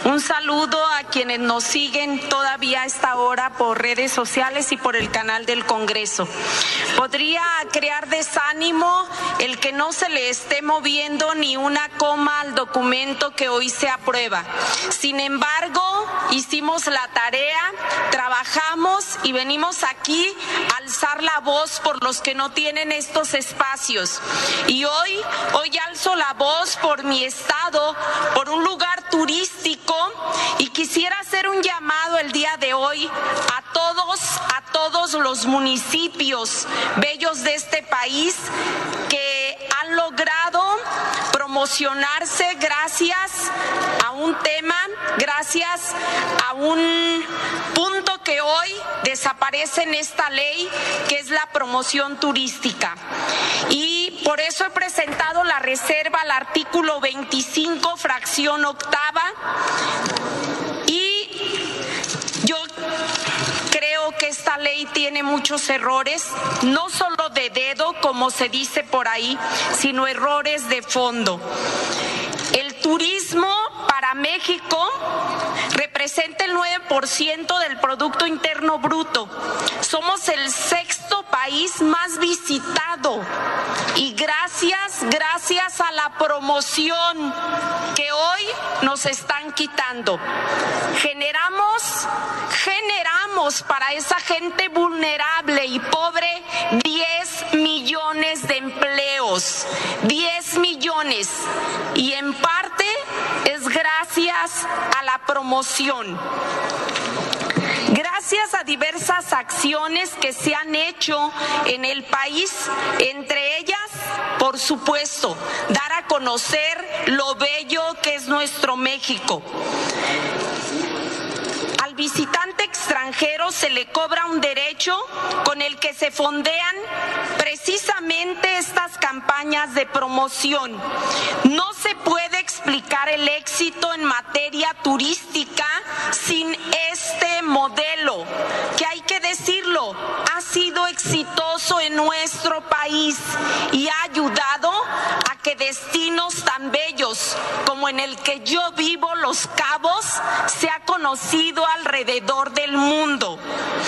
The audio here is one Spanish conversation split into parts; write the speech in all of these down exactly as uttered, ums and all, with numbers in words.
Un saludo a quienes nos siguen todavía a esta hora por redes sociales y por el canal del Congreso. Podría crear desánimo el que no se le esté moviendo ni una coma al documento que hoy se aprueba. Sin embargo, hicimos la tarea, trabajamos y venimos aquí a alzar la voz por los que no tienen estos espacios. Y hoy, hoy alzo la voz por mi estado, por un lugar turístico, y quisiera hacer un llamado el día de hoy a todos, a todos los municipios bellos de este país que han logrado promocionarse gracias a un tema, gracias a un punto que hoy desaparece en esta ley, que es la promoción turística. Y por eso he presentado la reserva al artículo veinticinco, fracción octava, y yo creo que esta ley tiene muchos errores, no solo de dedo, como se dice por ahí, sino errores de fondo. El turismo para México representa el nueve por ciento del Producto Interno Bruto. Somos el sexto país más visitado y gracias, gracias a la promoción que hoy nos están quitando. Generamos, generamos para esa gente vulnerable y pobre diez millones de empleos, diez millones, y en parte es gracias a la promoción. Gracias a diversas acciones que se han hecho en el país, entre ellas, por supuesto, dar a conocer lo bello que es nuestro México. Al visitante extranjero se le cobra un derecho con el que se fondean precisamente estas campañas de promoción. No se puede explicar el éxito en materia turística sin este modelo, que hay que decirlo, ha sido exitoso en nuestro país y ha ayudado a que destinos tan bellos como en el que yo vivo, Los Cabos, se ha conocido alrededor del mundo.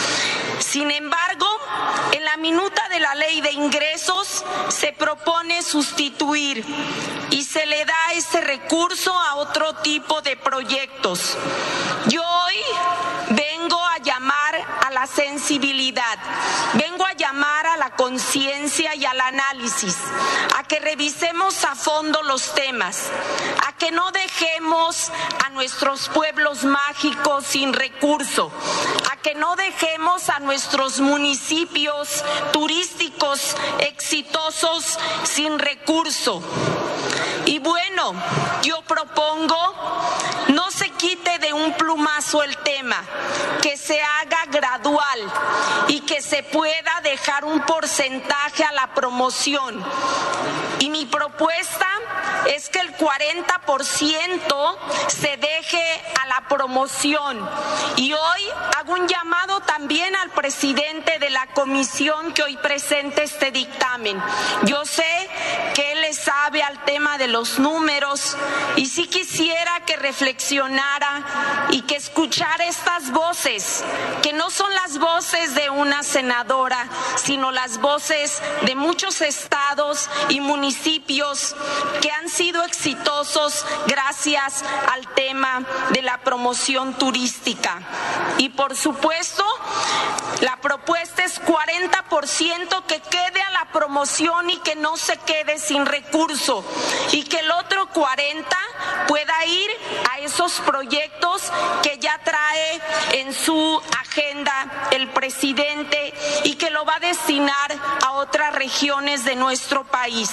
Sin embargo, en la minuta de la ley de ingresos se propone sustituir y se le da ese recurso a otro tipo de proyectos. Yo hoy vengo a llamar a la sensibilidad, vengo a llamar a la conciencia y al análisis, a que revisemos a fondo los temas, a que no dejemos a nuestros pueblos mágicos sin recurso, a que no dejemos a nuestros municipios turísticos exitosos sin recurso. Y bueno, yo propongo no se quite de un plumazo el tema, que se haga gradual y que se pueda dejar un porcentaje a la promoción. Y mi propuesta es que el cuarenta por ciento se deje a la promoción. Y hoy hago un llamado también al presidente de la comisión que hoy presenta este dictamen. Yo sé que él le sabe al tema de los números y sí quisiera que reflexionara y que escuchara estas voces, que no son las voces de una senadora, sino las voces de muchos estados y municipios que han sido exitosos gracias al tema de la promoción turística. Y por supuesto, la propuesta es cuarenta por ciento que quede a la promoción y que no se quede sin recurso, y que el otro cuarenta pueda ir a esos proyectos que ya trae en su agenda el presidente y que lo va a destinar a otras regiones de nuestro país.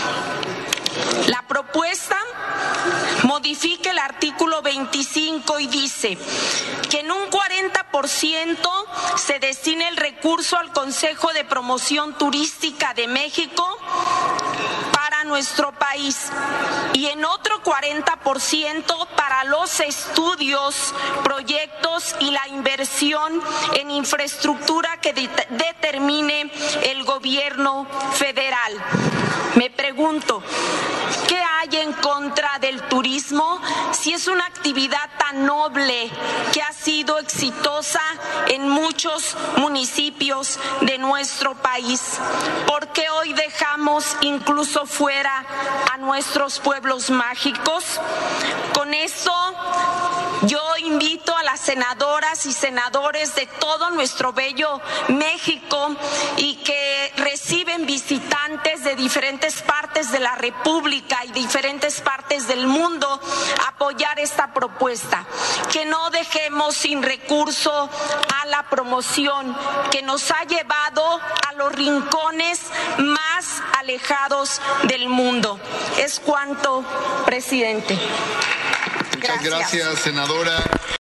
La propuesta modifica el artículo veinticinco y dice que en un cuarenta por ciento se destine el recurso al Consejo de Promoción Turística de México para nuestro país y en otro cuarenta por ciento para los estudios, proyectos y la inversión en infraestructura que de- determine el gobierno federal. Me pregunto, ¿qué hay en contra del turismo si es una actividad tan noble que ha sido exitosa en muchos municipios de nuestro país? ¿Por qué hoy dejamos incluso fuera a nuestros pueblos mágicos? Con esto yo invito a las senadoras y senadores de todo nuestro bello México y que reciben visitantes de diferentes partes de la República y diferentes partes del mundo a apoyar esta propuesta. Que no dejemos sin recurso a la promoción que nos ha llevado a los rincones más alejados del mundo. Es cuanto, presidente. Muchas gracias, senadora.